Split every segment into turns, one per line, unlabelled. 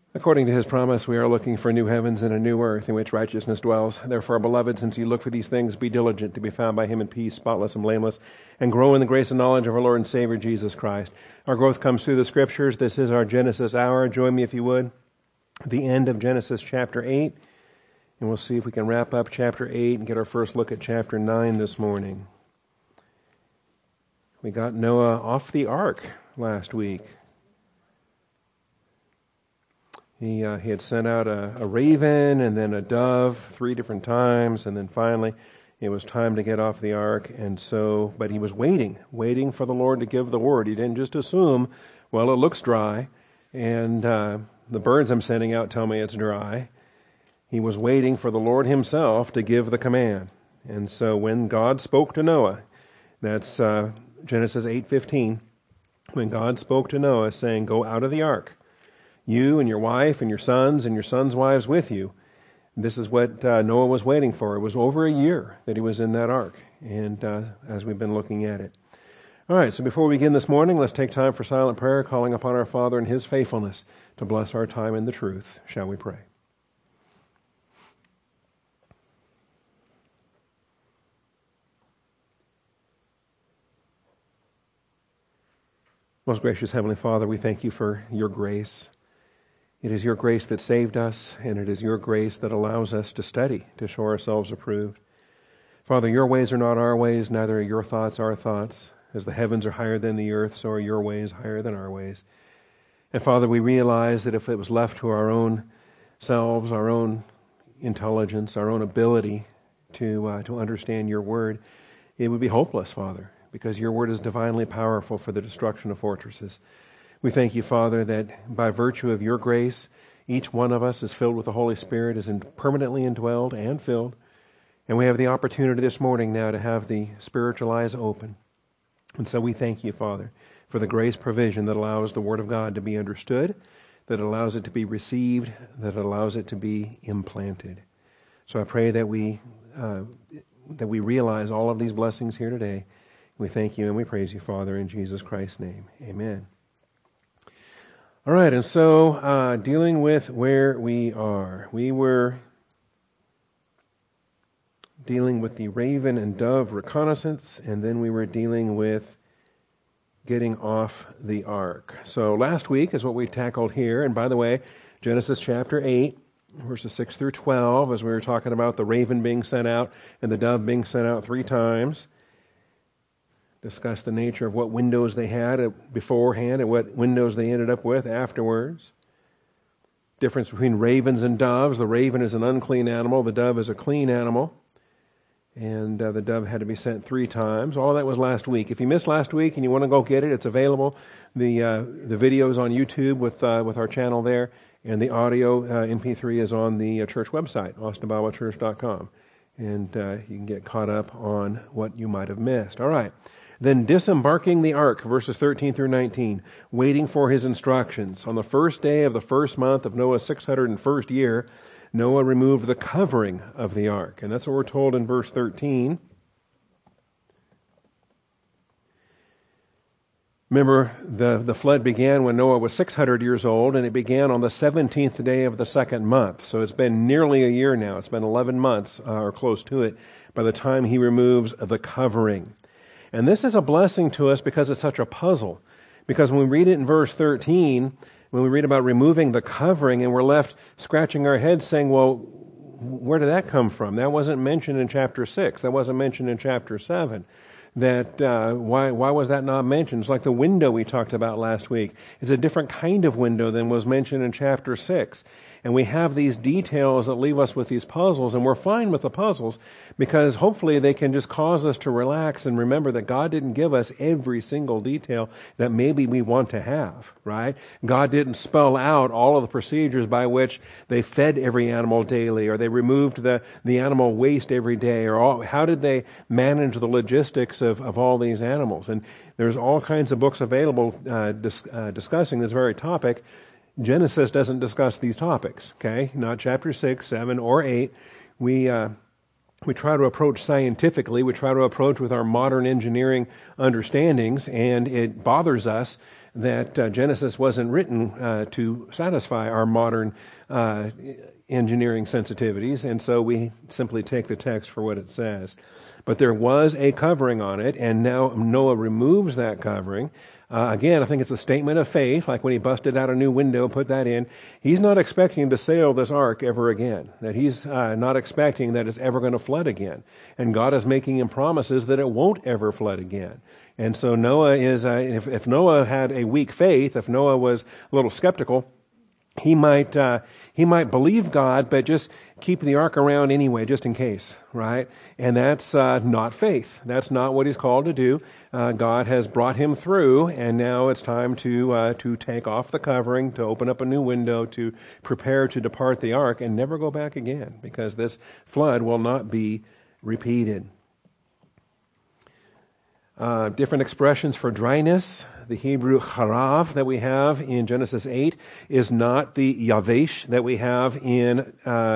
According to his promise, we are looking for new heavens and a new earth in which righteousness dwells. Therefore, beloved, since you look for these things, be diligent to be found by him in peace, spotless and blameless, and grow in the grace and knowledge of our Lord and Savior, Jesus Christ. Our growth comes through the Scriptures. This is our Genesis hour. Join me, if you would, at the end of Genesis chapter 8, and we'll see if we can wrap up chapter 8 and get our first look at chapter 9 this morning. We got Noah off the ark last week. He had sent out a raven and then a dove 3 different times, and then finally it was time to get off the ark. But he was waiting for the Lord to give the word. He didn't just assume, well, it looks dry, and the birds I'm sending out tell me it's dry. He was waiting for the Lord himself to give the command. And so when God spoke to Noah, that's Genesis 8:15, when God spoke to Noah saying, go out of the ark, you and your wife and your sons' wives with you. This is what Noah was waiting for. It was over a year that he was in that ark, and as we've been looking at it. All right, so before we begin this morning, let's take time for silent prayer, calling upon our Father and his faithfulness to bless our time in the truth. Shall we pray? Most gracious Heavenly Father, we thank you for your grace. It is your grace that saved us, and it is your grace that allows us to study, to show ourselves approved. Father, your ways are not our ways, neither are your thoughts our thoughts. As the heavens are higher than the earth, so are your ways higher than our ways. And Father, we realize that if it was left to our own selves, our own intelligence, our own ability to understand your word, it would be hopeless, Father, because your word is divinely powerful for the destruction of fortresses. We thank you, Father, that by virtue of your grace, each one of us is filled with the Holy Spirit, is permanently indwelled and filled. And we have the opportunity this morning now to have the spiritual eyes open. And so we thank you, Father, for the grace provision that allows the Word of God to be understood, that allows it to be received, that allows it to be implanted. So I pray that we realize all of these blessings here today. We thank you and we praise you, Father, in Jesus Christ's name. Amen. All right, and so dealing with where we are. We were dealing with the raven and dove reconnaissance, and then we were dealing with getting off the ark. So last week is what we tackled here, and by the way, Genesis chapter 8, verses 6 through 12, as we were talking about the raven being sent out and the dove being sent out 3 times. Discussed the nature of what windows they had beforehand and what windows they ended up with afterwards. Difference between ravens and doves. The raven is an unclean animal. The dove is a clean animal. And the dove had to be sent 3 times. All that was last week. If you missed last week and you want to go get it, it's available. The video is on YouTube with our channel there. And the audio MP3 is on the church website, austinbiblechurch.com. And you can get caught up on what you might have missed. All right. Then disembarking the ark, verses 13 through 19, waiting for his instructions. On the first day of the first month of Noah's 601st year, Noah removed the covering of the ark. And that's what we're told in verse 13. Remember, the flood began when Noah was 600 years old, and it began on the 17th day of the second month. So it's been nearly a year now. It's been 11 months, or close to it, by the time he removes the covering. And this is a blessing to us because it's such a puzzle. Because when we read it in verse 13, when we read about removing the covering, and we're left scratching our heads saying, well, where did that come from? That wasn't mentioned in chapter 6. That wasn't mentioned in chapter 7. Why was that not mentioned? It's like the window we talked about last week. It's a different kind of window than was mentioned in chapter 6. And we have these details that leave us with these puzzles, and we're fine with the puzzles because hopefully they can just cause us to relax and remember that God didn't give us every single detail that maybe we want to have, right? God didn't spell out all of the procedures by which they fed every animal daily, or they removed the animal waste every day, or how did they manage the logistics of all these animals. And there's all kinds of books available discussing this very topic. Genesis doesn't discuss these topics, okay? Not chapter 6, 7, or 8. We try to approach scientifically. We try to approach with our modern engineering understandings, and it bothers us that Genesis wasn't written to satisfy our modern engineering sensitivities, and so we simply take the text for what it says. But there was a covering on it, and now Noah removes that covering. Again, I think it's a statement of faith, like when he busted out a new window, put that in. He's not expecting to sail this ark ever again, that he's not expecting that it's ever going to flood again. And God is making him promises that it won't ever flood again. And so Noah is, if Noah had a weak faith, if Noah was a little skeptical, he might believe God, but just keep the ark around anyway, just in case, right? And that's not faith. That's not what he's called to do. God has brought him through, and now it's time to take off the covering, to open up a new window, to prepare to depart the ark and never go back again, because this flood will not be repeated. Different expressions for dryness. The Hebrew charav that we have in Genesis 8 is not the yavesh that we have in,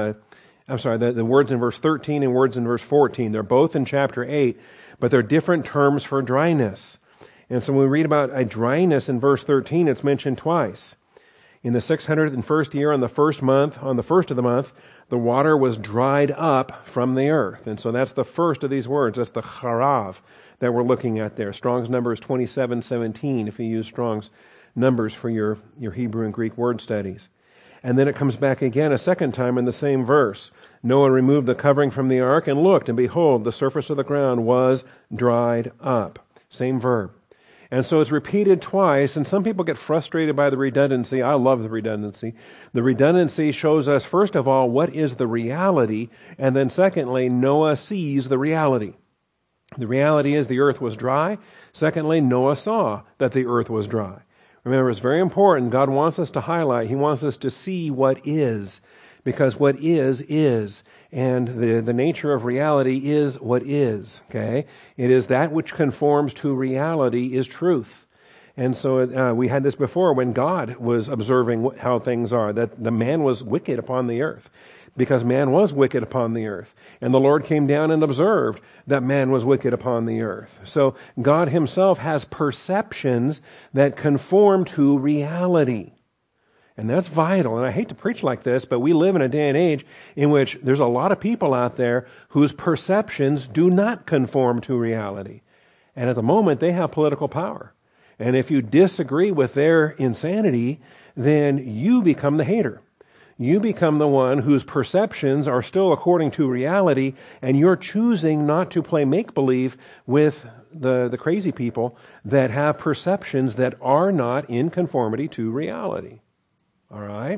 the words in verse 13 and words in verse 14. They're both in chapter 8, but they're different terms for dryness. And so when we read about a dryness in verse 13, it's mentioned twice. In the 601st year, on the first of the month, the water was dried up from the earth. And so that's the first of these words. That's the charav that we're looking at there. Strong's number is 2717 if you use Strong's numbers for your Hebrew and Greek word studies. And then it comes back again a second time in the same verse. Noah removed the covering from the ark and looked, and behold, the surface of the ground was dried up. Same verb. And so it's repeated twice, and some people get frustrated by the redundancy. I love the redundancy. The redundancy shows us, first of all, what is the reality, and then secondly, Noah sees the reality. The reality is the earth was dry. Secondly, Noah saw that the earth was dry. Remember, it's very important. God wants us to highlight. He wants us to see what is, because what is. And the nature of reality is what is, okay? It is that which conforms to reality is truth. And so we had this before when God was observing how things are, that the man was wicked upon the earth, because man was wicked upon the earth. And the Lord came down and observed that man was wicked upon the earth. So God himself has perceptions that conform to reality. And that's vital. And I hate to preach like this, but we live in a day and age in which there's a lot of people out there whose perceptions do not conform to reality. And at the moment, they have political power. And if you disagree with their insanity, then you become the hater. You become the one whose perceptions are still according to reality, and you're choosing not to play make-believe with the crazy people that have perceptions that are not in conformity to reality. All right?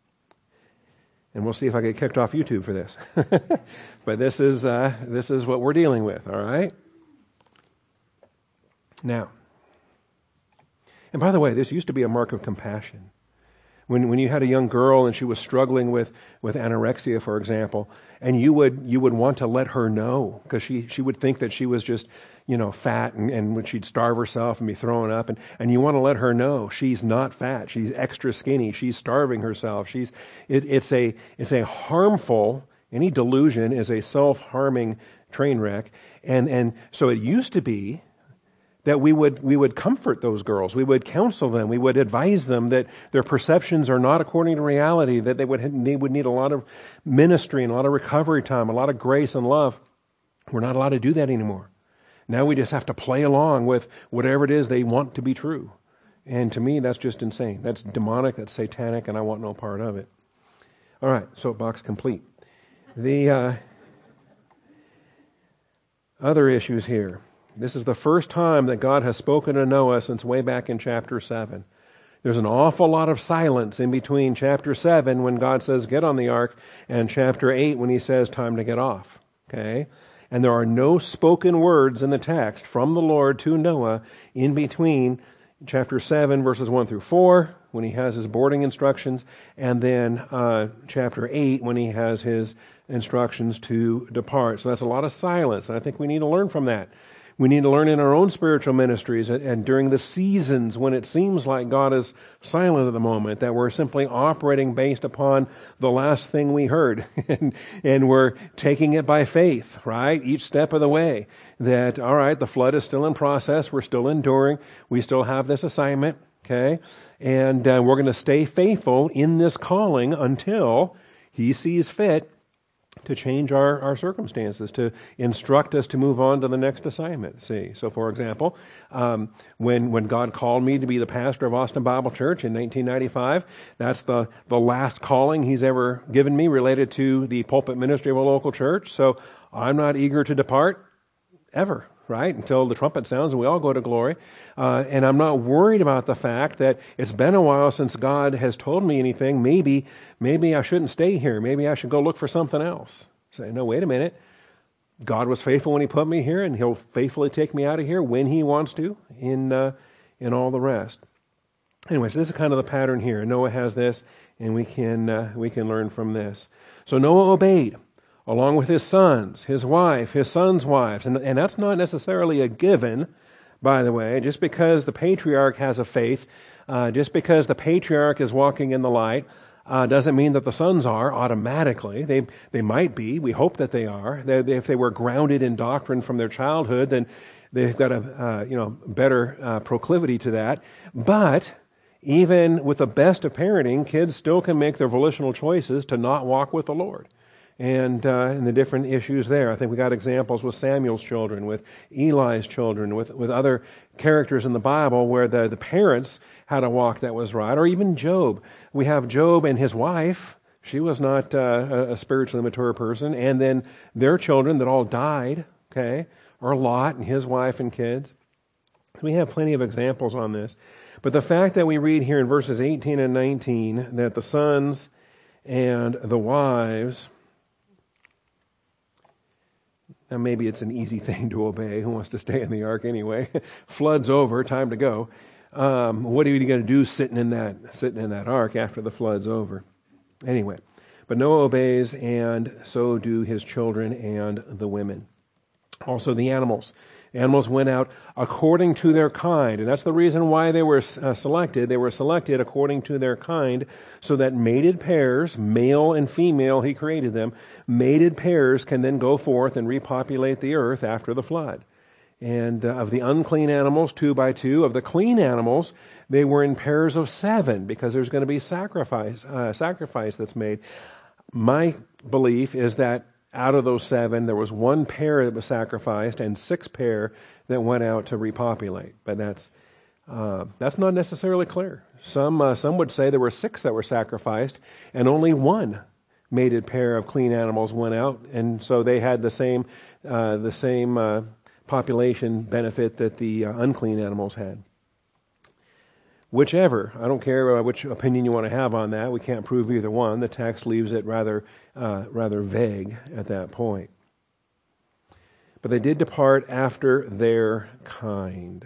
And we'll see if I get kicked off YouTube for this. But this is what we're dealing with, all right? Now, and by the way, this used to be a mark of compassion. When you had a young girl and she was struggling with anorexia, for example, and you would want to let her know, because she would think that she was just, fat and when she'd starve herself and be throwing up, and you want to let her know she's not fat, she's extra skinny, she's starving herself, it's a harmful, any delusion is a self-harming train wreck, and so it used to be that we would comfort those girls. We would counsel them. We would advise them that their perceptions are not according to reality, that they would need a lot of ministry and a lot of recovery time, a lot of grace and love. We're not allowed to do that anymore. Now we just have to play along with whatever it is they want to be true. And to me, that's just insane. That's demonic, that's satanic, and I want no part of it. All right, soapbox complete. The other issues here. This is the first time that God has spoken to Noah since way back in chapter 7. There's an awful lot of silence in between chapter 7 when God says, get on the ark, and chapter 8 when he says, time to get off. Okay? And there are no spoken words in the text from the Lord to Noah in between chapter 7 verses 1 through 4 when he has his boarding instructions, and then chapter 8 when he has his instructions to depart. So that's a lot of silence, and I think we need to learn from that. We need to learn in our own spiritual ministries and during the seasons when it seems like God is silent at the moment, that we're simply operating based upon the last thing we heard. and we're taking it by faith, right? Each step of the way. That, all right, the flood is still in process. We're still enduring. We still have this assignment. Okay? And we're going to stay faithful in this calling until He sees fit to change our circumstances, to instruct us to move on to the next assignment. See, so for example, when God called me to be the pastor of Austin Bible Church in 1995, that's the last calling He's ever given me related to the pulpit ministry of a local church. So I'm not eager to depart ever, right? Until the trumpet sounds and we all go to glory. And I'm not worried about the fact that it's been a while since God has told me anything. Maybe I shouldn't stay here. Maybe I should go look for something else. Say, no, wait a minute. God was faithful when He put me here, and He'll faithfully take me out of here when He wants to in all the rest. Anyway, so this is kind of the pattern here. Noah has this, and we can learn from this. So Noah obeyed, along with his sons, his wife, his sons' wives. And that's not necessarily a given, by the way. Just because the patriarch has a faith, just because the patriarch is walking in the light, doesn't mean that the sons are automatically. They might be. We hope that they are. If they were grounded in doctrine from their childhood, then they've got a better proclivity to that. But even with the best of parenting, kids still can make their volitional choices to not walk with the Lord. And the different issues there. I think we got examples with Samuel's children, with Eli's children, with other characters in the Bible where the parents had a walk that was right. Or even Job. We have Job and his wife. She was not a spiritually mature person. And then their children that all died, okay, or Lot and his wife and kids. We have plenty of examples on this. But the fact that we read here in verses 18 and 19 that the sons and the wives... Now, maybe it's an easy thing to obey. Who wants to stay in the ark anyway? Flood's over, time to go. What are you going to do sitting in that ark after the flood's over? Anyway, but Noah obeys, and so do his children and the women. Also the animals. Animals went out according to their kind, and that's the reason why they were selected. They were selected according to their kind, so that mated pairs, male and female, He created them, mated pairs can then go forth and repopulate the earth after the flood. And of the unclean animals, 2 by 2. Of the clean animals, they were in pairs of 7, because there's going to be sacrifice that's made. My belief is that out of those 7, there was 1 pair that was sacrificed and 6 pair that went out to repopulate. But that's not necessarily clear. Some would say there were 6 that were sacrificed and only 1 mated pair of clean animals went out, and so they had the same population benefit that the unclean animals had. Whichever, I don't care which opinion you want to have on that. We can't prove either one. The text leaves it rather vague at that point. But they did depart after their kind.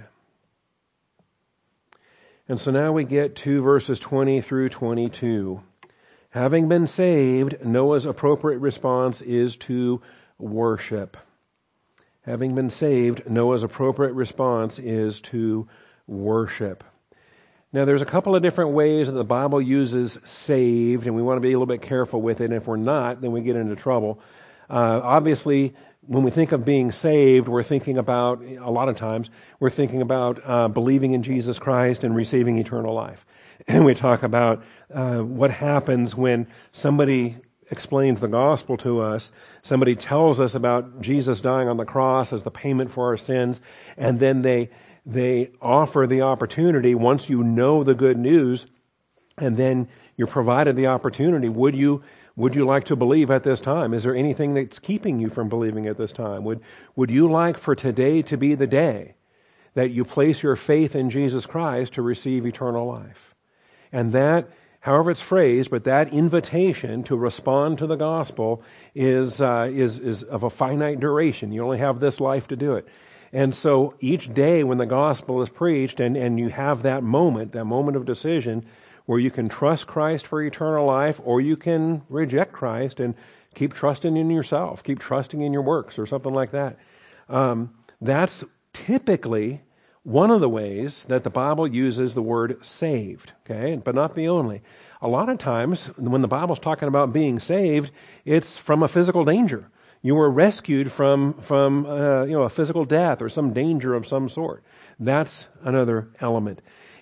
And so now we get to verses 20 through 22. Having been saved, Noah's appropriate response is to worship. Having been saved, Noah's appropriate response is to worship. Now, there's a couple of different ways that the Bible uses saved, and we want to be a little bit careful with it. And if we're not, then we get into trouble. Obviously, when we think of being saved, we're thinking about, a lot of times, we're thinking about believing in Jesus Christ and receiving eternal life. And we talk about what happens when somebody explains the gospel to us, somebody tells us about Jesus dying on the cross as the payment for our sins, and then they offer the opportunity, once you know the good news, and then you're provided the opportunity, would you like to believe at this time? Is there anything that's keeping you from believing at this time? Would you like for today to be the day that you place your faith in Jesus Christ to receive eternal life? And that, however it's phrased, but that invitation to respond to the gospel is of a finite duration. You only have this life to do it. And so each day when the gospel is preached and you have that moment of decision where you can trust Christ for eternal life, or you can reject Christ and keep trusting in yourself, keep trusting in your works or something like that. That's typically one of the ways that the Bible uses the word saved, okay? But not the only. A lot of times when the Bible's talking about being saved, it's from a physical danger. You were rescued from a physical death or some danger of some sort. That's another element.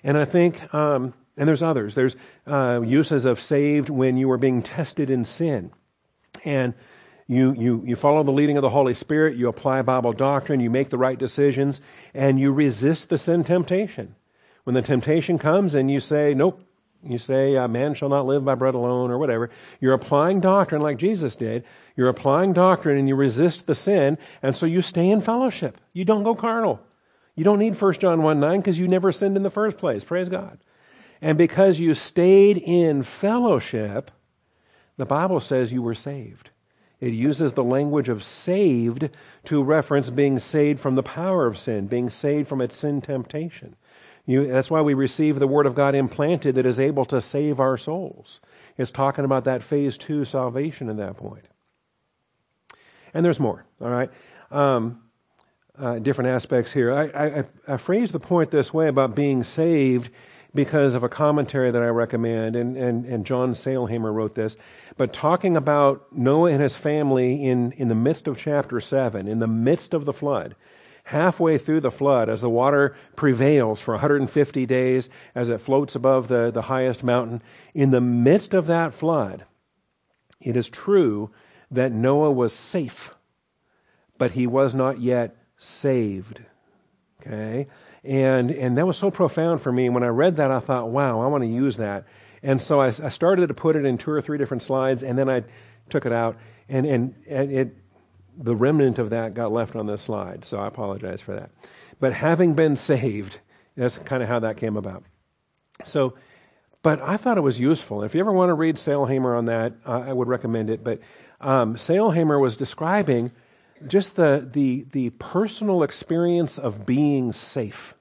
And I think, and there's others. There's uses of saved when you are being tested in sin. And you follow the leading of the Holy Spirit, you apply Bible doctrine, you make the right decisions, and you resist the sin temptation. When the temptation comes and you say, nope, you say, man shall not live by bread alone, or whatever, you're applying doctrine like Jesus did. You're applying doctrine and you resist the sin, and so you stay in fellowship. You don't go carnal. You don't need 1 John 1:9 because you never sinned in the first place. Praise God. And because you stayed in fellowship, the Bible says you were saved. It uses the language of saved to reference being saved from the power of sin, being saved from its sin temptation. That's why we receive the Word of God implanted that is able to save our souls. It's talking about that phase 2 salvation at that point. And there's more, all right? Different aspects here. I phrased the point this way about being saved because of a commentary that I recommend, and John Sailhamer wrote this, but talking about Noah and his family in the midst of chapter 7, in the midst of the flood, halfway through the flood, as the water prevails for 150 days, as it floats above the highest mountain, in the midst of that flood, it is true that Noah was safe, but he was not yet saved. Okay? And that was so profound for me. When I read that, I thought, wow, I want to use that. And so I started to put it in 2 or 3 different slides, and then I took it out, and the remnant of that got left on this slide, so I apologize for that. But having been saved, that's kind of how that came about. So, but I thought it was useful. If you ever want to read Sailhamer on that, I would recommend it. But Sailhamer was describing just the personal experience of being safe.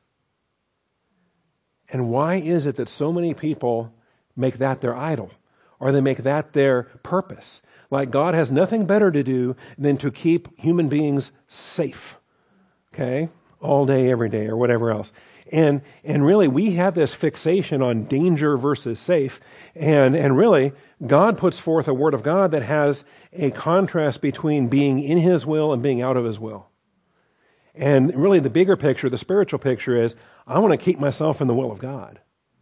And why is it that so many people make that their idol, or they make that their purpose? Like God has nothing better to do than to keep human beings safe, okay, all day, every day, or whatever else. And really, we have this fixation on danger versus safe. And really, God puts forth a word of God that has a contrast between being in His will and being out of His will. And really, the bigger picture, the spiritual picture is, I want to keep myself in the will of God.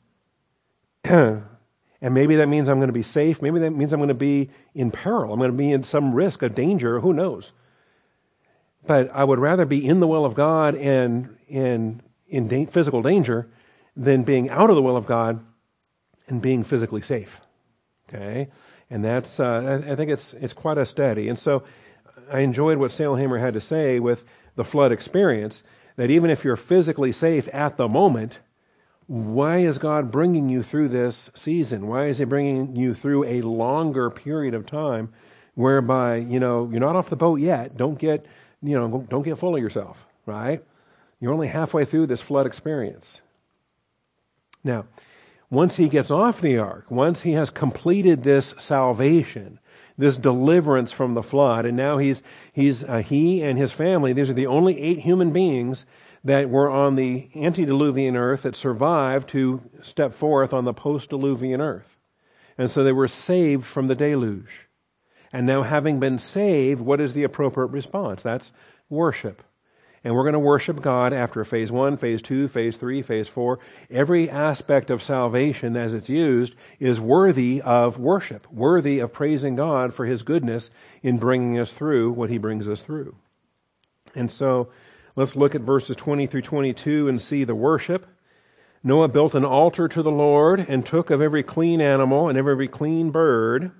And maybe that means I'm going to be safe. Maybe that means I'm going to be in peril. I'm going to be in some risk of danger. Who knows? But I would rather be in the will of God and in physical danger than being out of the will of God and being physically safe. Okay? And that's, I think it's quite a study. And so I enjoyed what Sailhamer had to say with the flood experience, that even if you're physically safe at the moment, why is God bringing you through this season? Why is He bringing you through a longer period of time whereby, you're not off the boat yet. Don't get full of yourself, right? You're only halfway through this flood experience. Now, once he gets off the ark, once he has completed this salvation, this deliverance from the flood, and now he and his family, these are the only 8 human beings that were on the antediluvian earth that survived to step forth on the post-diluvian earth. And so they were saved from the deluge. And now, having been saved, what is the appropriate response? That's worship. And we're going to worship God after phase 1, phase 2, phase 3, phase 4. Every aspect of salvation as it's used is worthy of worship, worthy of praising God for His goodness in bringing us through what He brings us through. And so, let's look at verses 20 through 22 and see the worship. Noah built an altar to the Lord and took of every clean animal and every clean bird.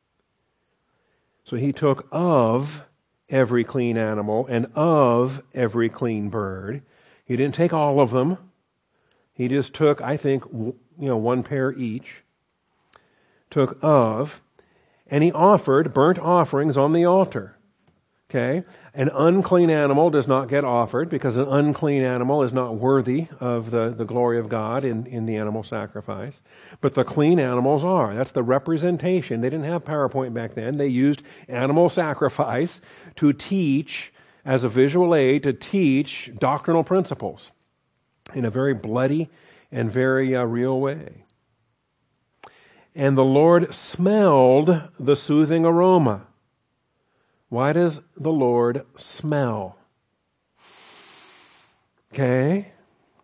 So he took of every clean animal and of every clean bird. He didn't take all of them. He just took, I think, 1 pair each. Took of, and he offered burnt offerings on the altar. Okay? An unclean animal does not get offered because an unclean animal is not worthy of the glory of God in the animal sacrifice. But the clean animals are. That's the representation. They didn't have PowerPoint back then. They used animal sacrifice to teach, as a visual aid, to teach doctrinal principles in a very bloody and very real way. And the Lord smelled the soothing aroma. Why does the Lord smell? Okay.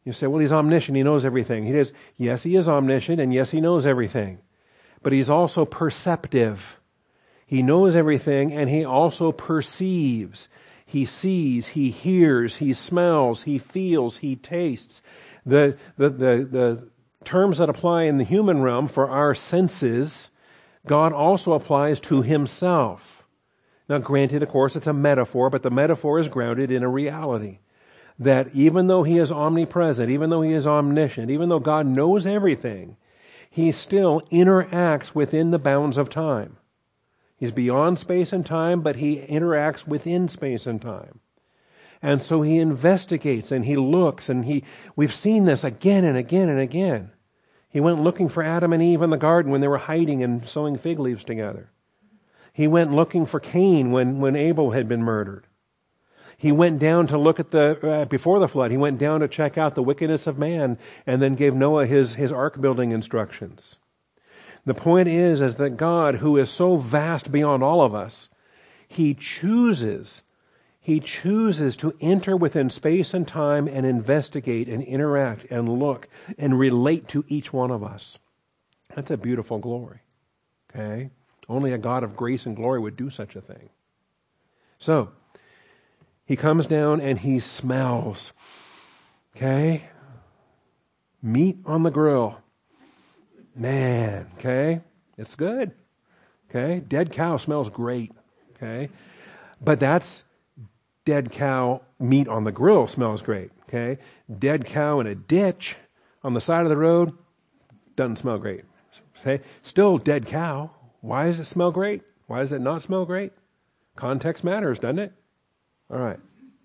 You say, well, he's omniscient, he knows everything. Yes, he is omniscient, and yes, he knows everything. But he's also perceptive. He knows everything, and he also perceives. He sees, he hears, he smells, he feels, he tastes. The terms that apply in the human realm for our senses, God also applies to himself. Now, granted, of course, it's a metaphor, but the metaphor is grounded in a reality. That even though he is omnipresent, even though he is omniscient, even though God knows everything, he still interacts within the bounds of time. He's beyond space and time, but he interacts within space and time. And so he investigates and he looks, and we've seen this again and again and again. He went looking for Adam and Eve in the garden when they were hiding and sewing fig leaves together. He went looking for Cain when Abel had been murdered. He went down to look at before the flood, he went down to check out the wickedness of man and then gave Noah his ark building instructions. The point is that God, who is so vast beyond all of us, He chooses to enter within space and time and investigate and interact and look and relate to each one of us. That's a beautiful glory. Okay? Only a God of grace and glory would do such a thing. So, he comes down and he smells. Okay? Meat on the grill. Man, okay? It's good. Okay? Dead cow smells great. Okay? But that's dead cow meat on the grill smells great. Okay? Dead cow in a ditch on the side of the road doesn't smell great. Okay? Still dead cow. Why does it smell great? Why does it not smell great? Context matters, doesn't it? All right.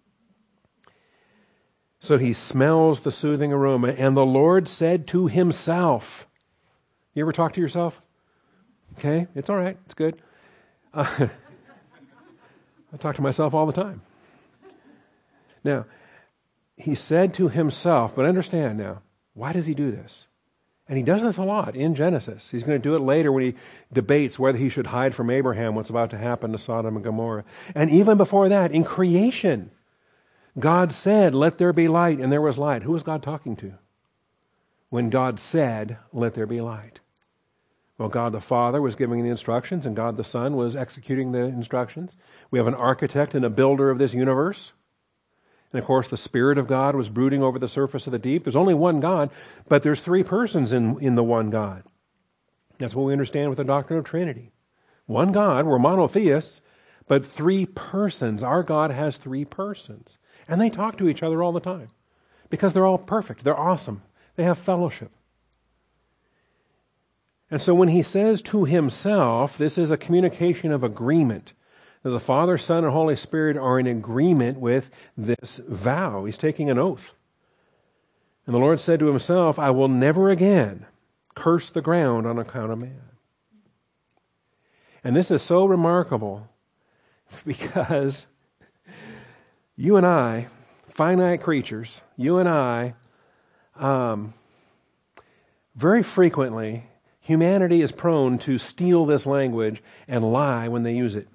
So he smells the soothing aroma, and the Lord said to himself. You ever talk to yourself? Okay, it's all right. It's good. I talk to myself all the time. Now, he said to himself, but understand now, why does he do this? And he does this a lot in Genesis. He's going to do it later when he debates whether he should hide from Abraham what's about to happen to Sodom and Gomorrah. And even before that, in creation, God said, let there be light, and there was light. Who was God talking to when God said, let there be light? Well, God the Father was giving the instructions, and God the Son was executing the instructions. We have an architect and a builder of this universe. And of course, the Spirit of God was brooding over the surface of the deep. There's only one God, but there's three persons in the one God. That's what we understand with the doctrine of Trinity. One God, we're monotheists, but three persons. Our God has three persons. And they talk to each other all the time because they're all perfect. They're awesome. They have fellowship. And so when he says to himself, this is a communication of agreement. That the Father, Son, and Holy Spirit are in agreement with this vow. He's taking an oath. And the Lord said to himself, I will never again curse the ground on account of man. And this is so remarkable because you and I, finite creatures, you and I, very frequently, humanity is prone to steal this language and lie when they use it.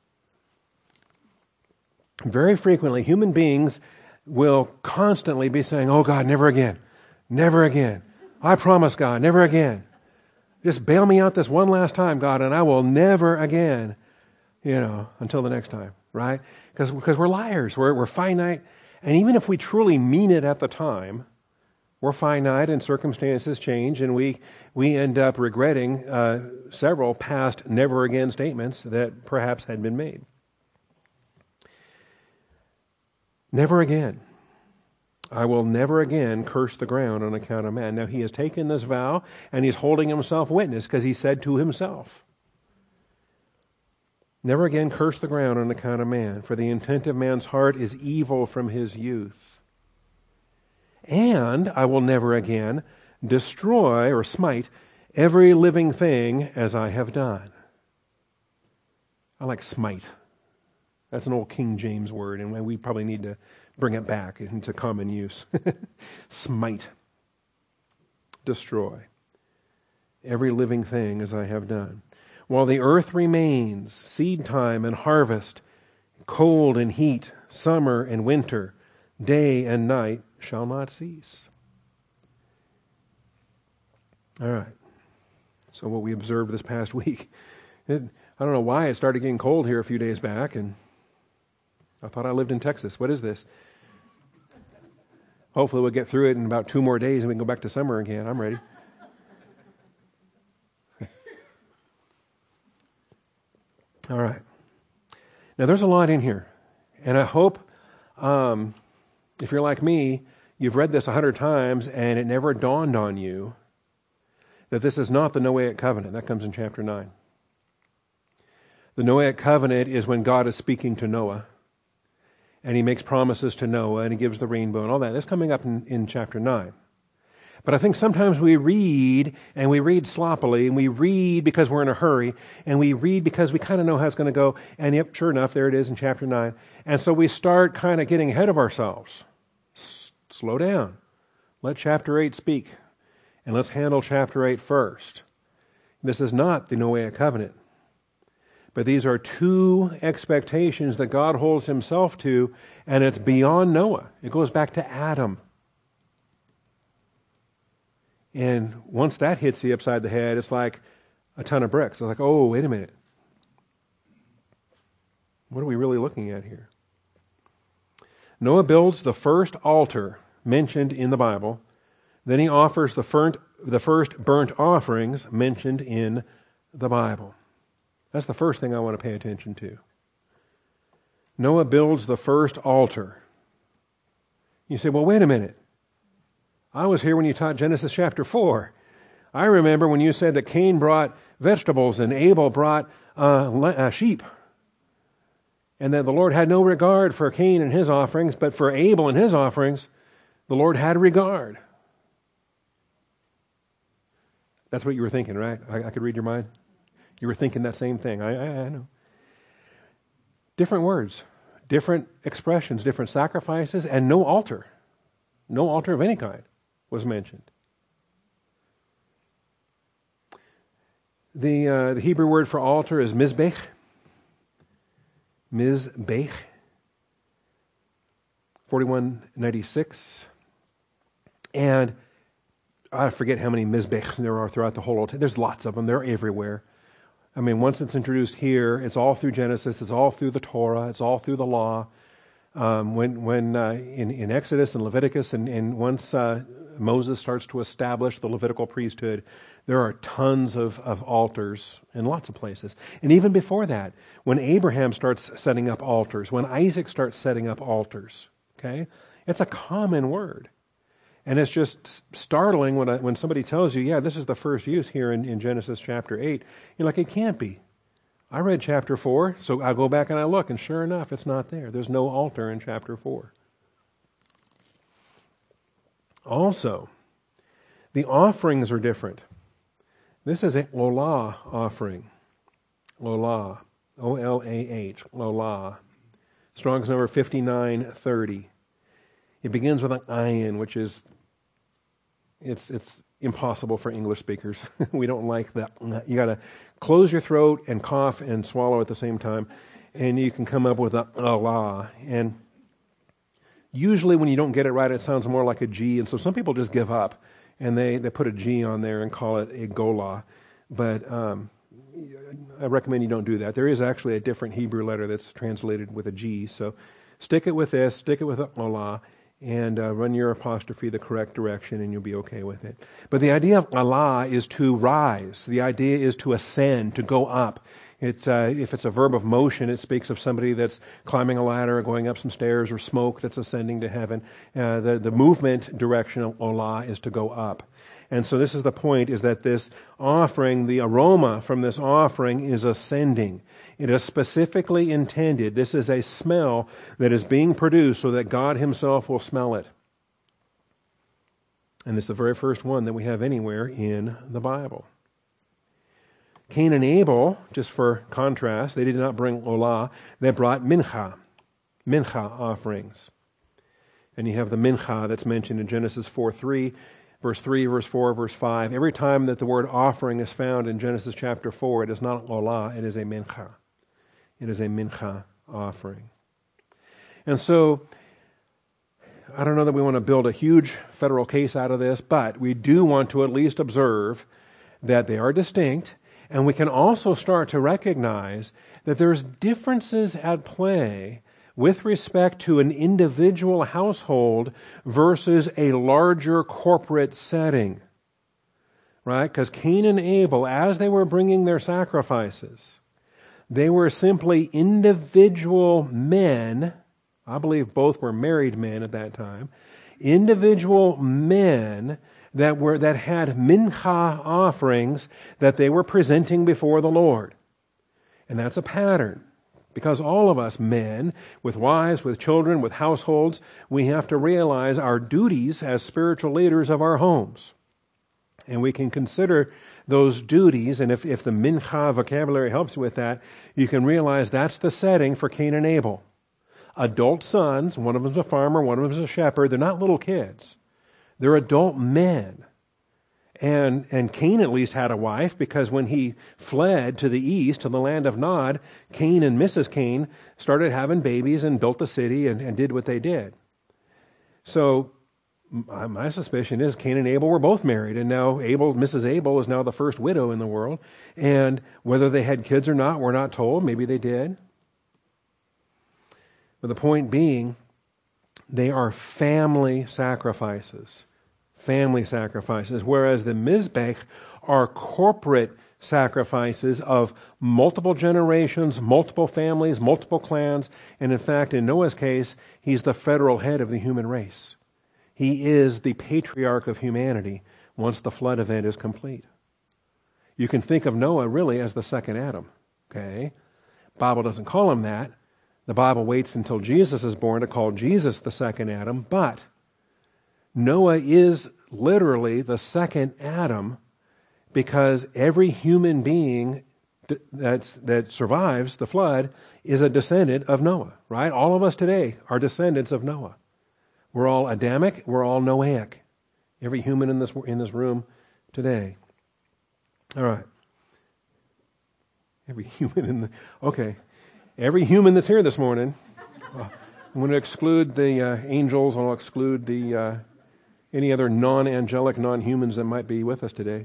Very frequently, human beings will constantly be saying, oh God, never again. Never again. I promise, God, never again. Just bail me out this one last time, God, and I will never again, until the next time, right? Because we're liars. We're finite. And even if we truly mean it at the time, we're finite and circumstances change, and we end up regretting several past never again statements that perhaps had been made. Never again. I will never again curse the ground on account of man. Now he has taken this vow and he's holding himself witness because he said to himself, never again curse the ground on account of man, for the intent of man's heart is evil from his youth. And I will never again destroy or smite every living thing as I have done. I like smite. That's an old King James word, and we probably need to bring it back into common use. Smite. Destroy. Every living thing as I have done. While the earth remains, seed time and harvest, cold and heat, summer and winter, day and night shall not cease. All right. So what we observed this past week, I don't know why it started getting cold here a few days back, and I thought I lived in Texas. What is this? Hopefully we'll get through it in about 2 more days and we can go back to summer again. I'm ready. All right. Now there's a lot in here. And I hope, if you're like me, you've read this 100 times and it never dawned on you that this is not the Noahic covenant. That comes in chapter 9. The Noahic covenant is when God is speaking to Noah. And he makes promises to Noah and he gives the rainbow and all that. That's coming up in chapter 9. But I think sometimes we read sloppily, and we read because we're in a hurry, and we read because we kind of know how it's going to go. And yep, sure enough, there it is in chapter 9. And so we start kind of getting ahead of ourselves. Slow down. Let chapter 8 speak. And let's handle chapter 8 first. This is not the Noahic covenant. But these are 2 expectations that God holds himself to, and it's beyond Noah. It goes back to Adam. And once that hits you upside the head, it's like a ton of bricks. It's like, oh, wait a minute. What are we really looking at here? Noah builds the first altar mentioned in the Bible. Then he offers the first burnt offerings mentioned in the Bible. That's the first thing I want to pay attention to. Noah builds the first altar. You say, well, wait a minute. I was here when you taught Genesis chapter 4. I remember when you said that Cain brought vegetables and Abel brought sheep. And that the Lord had no regard for Cain and his offerings, but for Abel and his offerings, the Lord had regard. That's what you were thinking, right? I could read your mind. You were thinking that same thing. I know. Different words, different expressions, different sacrifices, and no altar. No altar of any kind was mentioned. The Hebrew word for altar is mizbech. Mizbech. 4196. And I forget how many mizbech there are throughout the whole Old Testament. There's lots of them. They're everywhere. I mean, once it's introduced here, it's all through Genesis. It's all through the Torah. It's all through the law. In Exodus and Leviticus, and once Moses starts to establish the Levitical priesthood, there are tons of altars in lots of places. And even before that, when Abraham starts setting up altars, when Isaac starts setting up altars, okay, it's a common word. And it's just startling when somebody tells you, yeah, this is the first use here in Genesis chapter 8. You're like, it can't be. I read chapter 4, so I go back and I look, and sure enough, it's not there. There's no altar in chapter 4. Also, the offerings are different. This is a olah offering. Olah. O-L-A-H. Olah. Strong's number 5930. It begins with an ayin, which is, it's impossible for English speakers. We don't like that. You got to close your throat and cough and swallow at the same time, and you can come up with a Allah. And usually when you don't get it right, it sounds more like a G, and so some people just give up, and they put a G on there and call it a Golah. But I recommend you don't do that. There is actually a different Hebrew letter that's translated with a G, so stick it with this, stick it with Allah, and run your apostrophe the correct direction, and you'll be okay with it. But the idea of Allah is to rise. The idea is to ascend, to go up. If it's a verb of motion, it speaks of somebody that's climbing a ladder or going up some stairs, or smoke that's ascending to heaven. The movement direction of Allah is to go up. And so this is the point, is that this offering, the aroma from this offering is ascending. It is specifically intended. This is a smell that is being produced so that God himself will smell it. And it's the very first one that we have anywhere in the Bible. Cain and Abel, just for contrast, they did not bring olah. They brought mincha offerings. And you have the mincha that's mentioned in Genesis 4:3. Verse 3, verse 4, verse 5. Every time that the word offering is found in Genesis chapter 4, it is not olah, it is a mincha. It is a mincha offering. And so, I don't know that we want to build a huge federal case out of this, but we do want to at least observe that they are distinct, and we can also start to recognize that there's differences at play with respect to an individual household versus a larger corporate setting. Right? Because Cain and Abel, as they were bringing their sacrifices, they were simply individual men. I believe both were married men at that time. Individual men that had mincha offerings that they were presenting before the Lord. And that's a pattern. Because all of us men, with wives, with children, with households, we have to realize our duties as spiritual leaders of our homes. And we can consider those duties, and if the mincha vocabulary helps you with that, you can realize that's the setting for Cain and Abel. Adult sons, one of them's a farmer, one of them's a shepherd. They're not little kids. They're adult men. And Cain at least had a wife, because when he fled to the east, to the land of Nod, Cain and Mrs. Cain started having babies and built the city and did what they did. So my suspicion is Cain and Abel were both married, and now Mrs. Abel is now the first widow in the world. And whether they had kids or not, we're not told. Maybe they did. But the point being, they are family sacrifices. Family sacrifices, whereas the Mizbech are corporate sacrifices of multiple generations, multiple families, multiple clans, and in fact, in Noah's case, he's the federal head of the human race. He is the patriarch of humanity once the flood event is complete. You can think of Noah really as the second Adam, okay? The Bible doesn't call him that. The Bible waits until Jesus is born to call Jesus the second Adam, but Noah is literally the second Adam, because every human being that survives the flood is a descendant of Noah, right? All of us today are descendants of Noah. We're all Adamic, we're all Noahic. Every human in this room today. All right. Every human that's here this morning. I'm going to exclude the angels, and I'll exclude the any other non-angelic, non-humans that might be with us today.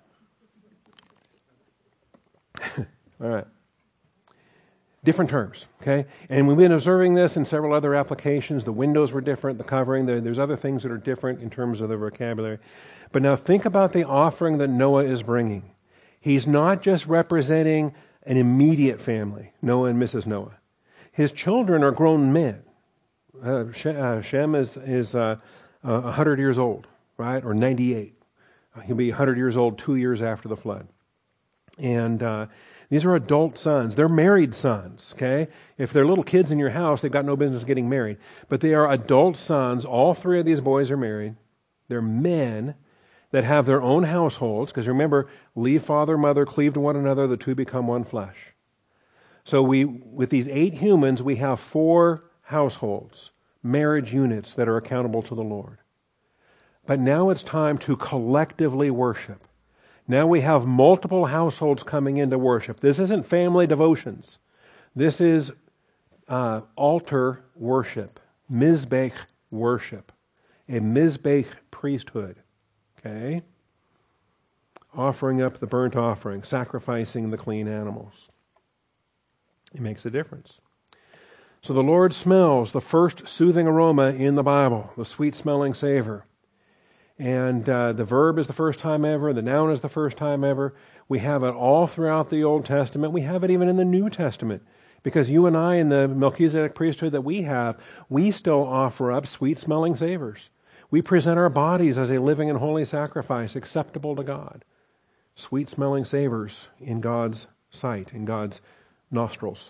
All right. Different terms, okay? And we've been observing this in several other applications. The windows were different, the covering. There's other things that are different in terms of the vocabulary. But now think about the offering that Noah is bringing. He's not just representing an immediate family, Noah and Mrs. Noah. His children are grown men. Shem is 100 years old, right? Or 98. He'll be 100 years old 2 years after the flood. And these are adult sons. They're married sons, okay? If they're little kids in your house, they've got no business getting married. But they are adult sons. All three of these boys are married. They're men that have their own households, because remember, leave father, mother, cleave to one another, the two become one flesh. So with these 8 humans, we have 4 households, marriage units that are accountable to the Lord. But now it's time to collectively worship. Now we have multiple households coming into worship. This isn't family devotions. This is altar worship, Mizbech worship, a Mizbech priesthood. Okay? Offering up the burnt offering, sacrificing the clean animals. It makes a difference. So the Lord smells the first soothing aroma in the Bible, the sweet-smelling savor. And the verb is the first time ever, the noun is the first time ever. We have it all throughout the Old Testament. We have it even in the New Testament. Because you and I, in the Melchizedek priesthood that we have, we still offer up sweet-smelling savors. We present our bodies as a living and holy sacrifice, acceptable to God. Sweet-smelling savors in God's sight, in God's nostrils.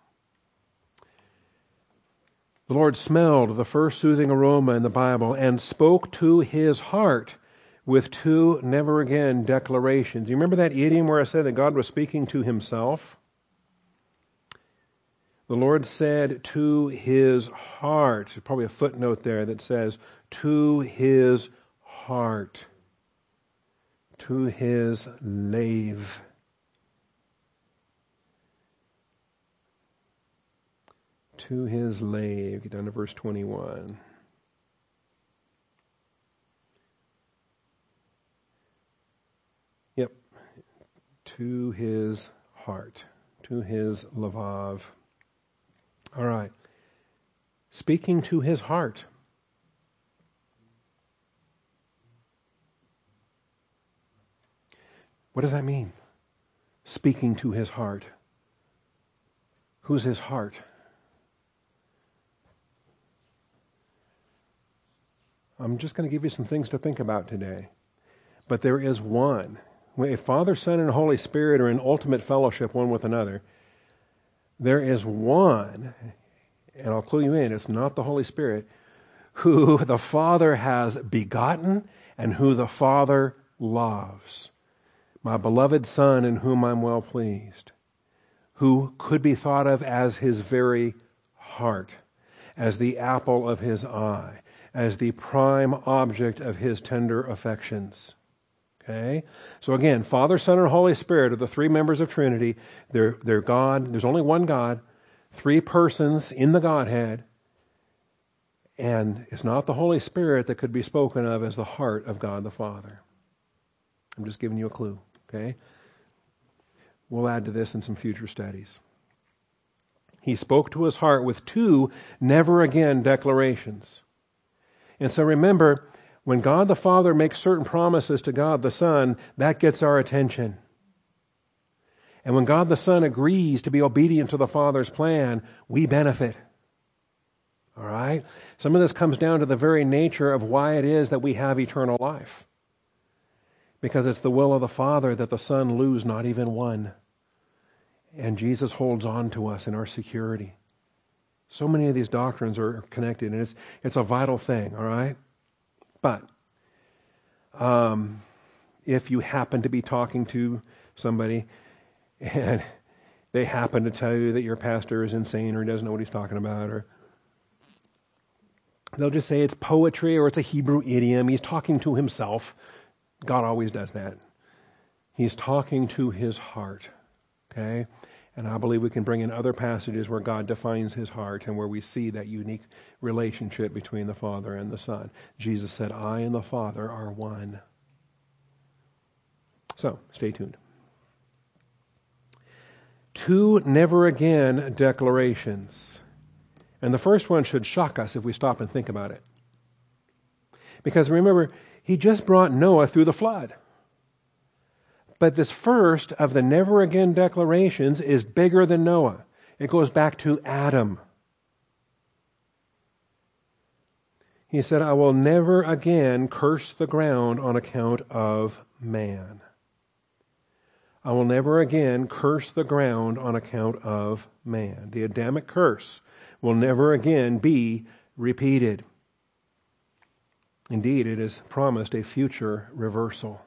The Lord smelled the first soothing aroma in the Bible and spoke to his heart with 2 never again declarations. You remember that idiom where I said that God was speaking to himself? The Lord said to his heart. There's probably a footnote there that says, to his heart. To his lave. To his lave. Get down to verse 21. To his heart. To his lavav. All right. Speaking to his heart. What does that mean? Speaking to his heart. Who's his heart? I'm just going to give you some things to think about today. But there is one. If Father, Son, and Holy Spirit are in ultimate fellowship one with another, there is one, and I'll clue you in, it's not the Holy Spirit, who the Father has begotten and who the Father loves. My beloved Son, in whom I'm well pleased, who could be thought of as his very heart, as the apple of his eye, as the prime object of his tender affections. Okay? So again, Father, Son, and Holy Spirit are the three members of Trinity. They're God. There's only one God, three persons in the Godhead, and it's not the Holy Spirit that could be spoken of as the heart of God the Father. I'm just giving you a clue. Okay? We'll add to this in some future studies. He spoke to his heart with two never again declarations. And so remember, when God the Father makes certain promises to God the Son, that gets our attention. And when God the Son agrees to be obedient to the Father's plan, we benefit. All right? Some of this comes down to the very nature of why it is that we have eternal life. Because it's the will of the Father that the Son lose not even one. And Jesus holds on to us in our security. So many of these doctrines are connected, and it's a vital thing, all right? But if you happen to be talking to somebody and they happen to tell you that your pastor is insane or he doesn't know what he's talking about, or they'll just say it's poetry or it's a Hebrew idiom, he's talking to himself. God always does that. He's talking to his heart, okay? And I believe we can bring in other passages where God defines his heart and where we see that unique relationship between the Father and the Son. Jesus said, I and the Father are one. So, stay tuned. Two never again declarations. And the first one should shock us if we stop and think about it. Because remember, he just brought Noah through the flood. But this first of the never again declarations is bigger than Noah. It goes back to Adam. He said, I will never again curse the ground on account of man. I will never again curse the ground on account of man. The Adamic curse will never again be repeated. Indeed, it is promised a future reversal.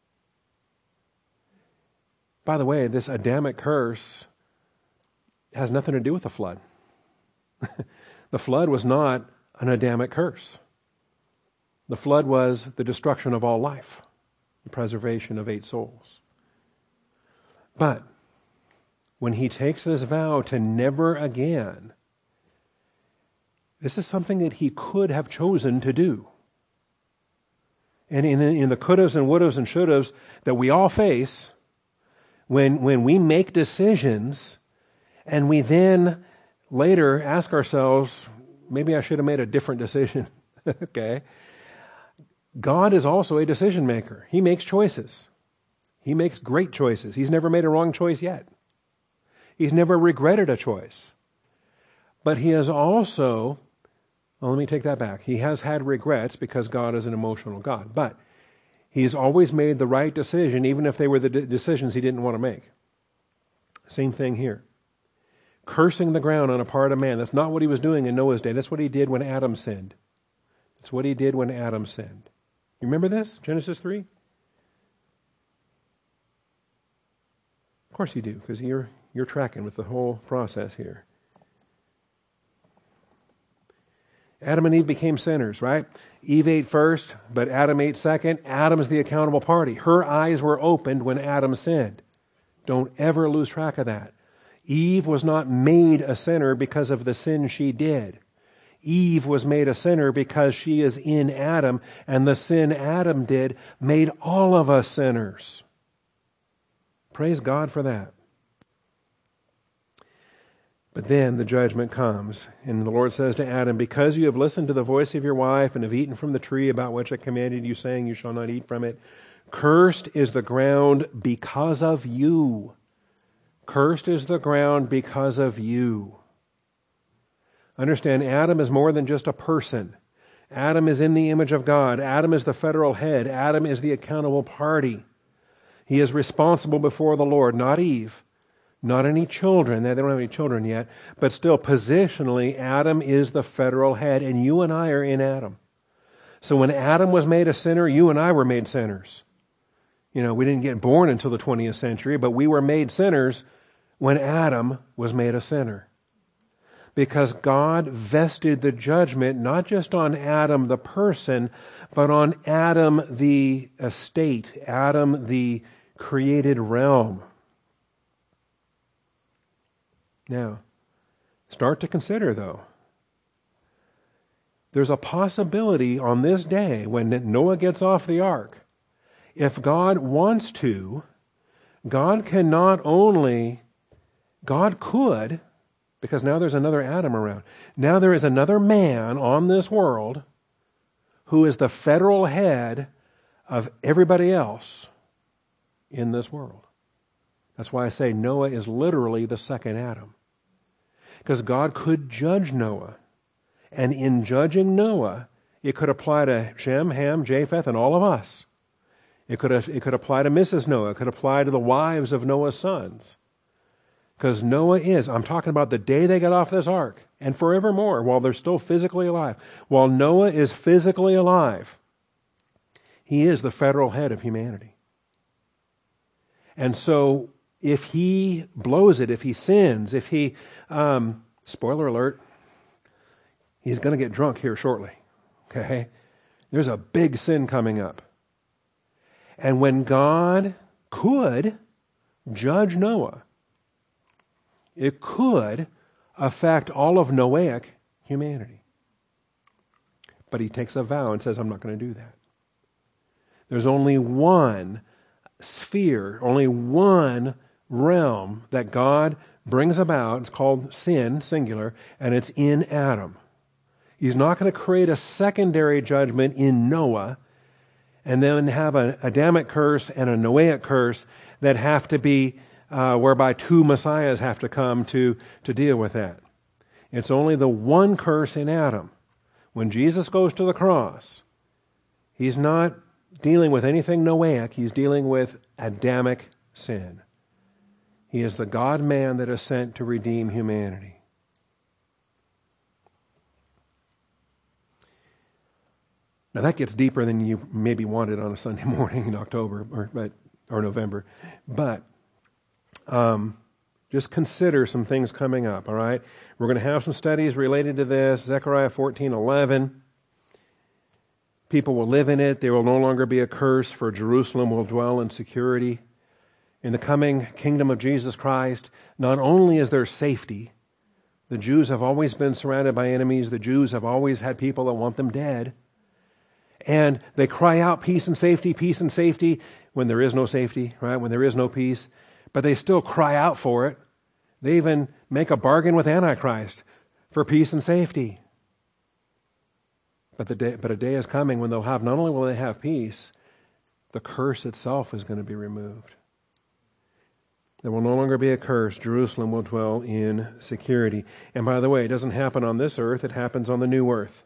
By the way, this Adamic curse has nothing to do with the flood. The flood was not an Adamic curse. The flood was the destruction of all life, the preservation of 8 souls. But when he takes this vow to never again, this is something that he could have chosen to do. And in the couldas and wouldas and shouldas that we all face, when we make decisions and we then later ask ourselves, maybe I should have made a different decision. Okay? God is also a decision maker. He makes choices. He makes great choices. He's never made a wrong choice yet. He's never regretted a choice. But he has also, well, let me take that back. He has had regrets because God is an emotional God. But he's always made the right decision, even if they were the decisions he didn't want to make. Same thing here. Cursing the ground on a part of man. That's not what he was doing in Noah's day. That's what he did when Adam sinned. That's what he did when Adam sinned. You remember this? Genesis 3? Of course you do, because you're tracking with the whole process here. Adam and Eve became sinners, right? Eve ate first, but Adam ate second. Adam's the accountable party. Her eyes were opened when Adam sinned. Don't ever lose track of that. Eve was not made a sinner because of the sin she did. Eve was made a sinner because she is in Adam, and the sin Adam did made all of us sinners. Praise God for that. But then the judgment comes, and the Lord says to Adam, because you have listened to the voice of your wife and have eaten from the tree about which I commanded you, saying you shall not eat from it, cursed is the ground because of you. Cursed is the ground because of you. Understand, Adam is more than just a person. Adam is in the image of God. Adam is the federal head. Adam is the accountable party. He is responsible before the Lord, not Eve. Not any children. They don't have any children yet. But still, positionally, Adam is the federal head, and you and I are in Adam. So when Adam was made a sinner, you and I were made sinners. We didn't get born until the 20th century, but we were made sinners when Adam was made a sinner. Because God vested the judgment not just on Adam the person, but on Adam the estate, Adam the created realm. Now, start to consider, though. There's a possibility on this day when Noah gets off the ark, if God wants to, God could, because now there's another Adam around. Now there is another man on this world who is the federal head of everybody else in this world. That's why I say Noah is literally the second Adam. Because God could judge Noah. And in judging Noah, it could apply to Shem, Ham, Japheth, and all of us. It could apply to Mrs. Noah. It could apply to the wives of Noah's sons. Because Noah I'm talking about the day they got off this ark, and forevermore, while they're still physically alive. While Noah is physically alive, he is the federal head of humanity. And so, if he blows it, if he sins, if he, spoiler alert, he's going to get drunk here shortly. Okay? There's a big sin coming up. And when God could judge Noah, it could affect all of Noahic humanity. But he takes a vow and says, I'm not going to do that. There's only one sphere, only one realm that God brings about. It's called sin, singular, and it's in Adam. He's not going to create a secondary judgment in Noah and then have an Adamic curse and a Noahic curse that have to be whereby two Messiahs have to come to deal with that. It's only the one curse in Adam. When Jesus goes to the cross, he's not dealing with anything Noahic. He's dealing with Adamic sin. He is the God-man that is sent to redeem humanity. Now that gets deeper than you maybe wanted on a Sunday morning in October or November. But just consider some things coming up, all right? We're going to have some studies related to this. Zechariah 14:11. People will live in it. There will no longer be a curse, for Jerusalem will dwell in security. In the coming kingdom of Jesus Christ, not only is there safety, the Jews have always been surrounded by enemies. The Jews have always had people that want them dead. And they cry out peace and safety, when there is no safety, right? When there is no peace. But they still cry out for it. They even make a bargain with Antichrist for peace and safety. But a day is coming when they'll have, not only will they have peace, the curse itself is going to be removed. There will no longer be a curse. Jerusalem will dwell in security. And by the way, it doesn't happen on this earth, it happens on the new earth.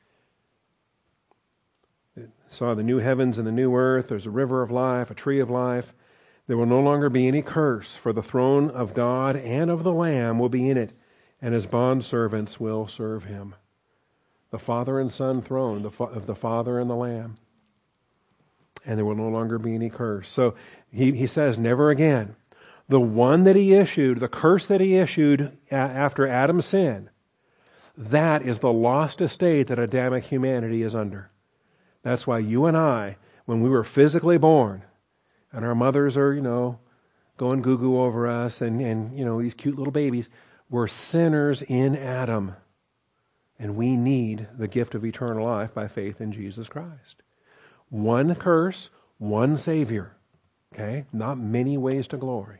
Saw the new heavens and the new earth. There's a river of life, a tree of life. There will no longer be any curse, for the throne of God and of the Lamb will be in it, and his bondservants will serve him. The Father and Son throne of the Father and the Lamb. And there will no longer be any curse. So he says, never again. The one that he issued, the curse that he issued after Adam's sin, that is the lost estate that Adamic humanity is under. That's why you and I, when we were physically born, and our mothers are, going goo-goo over us, and these cute little babies, we're sinners in Adam. And we need the gift of eternal life by faith in Jesus Christ. One curse, one Savior. Okay? Not many ways to glory.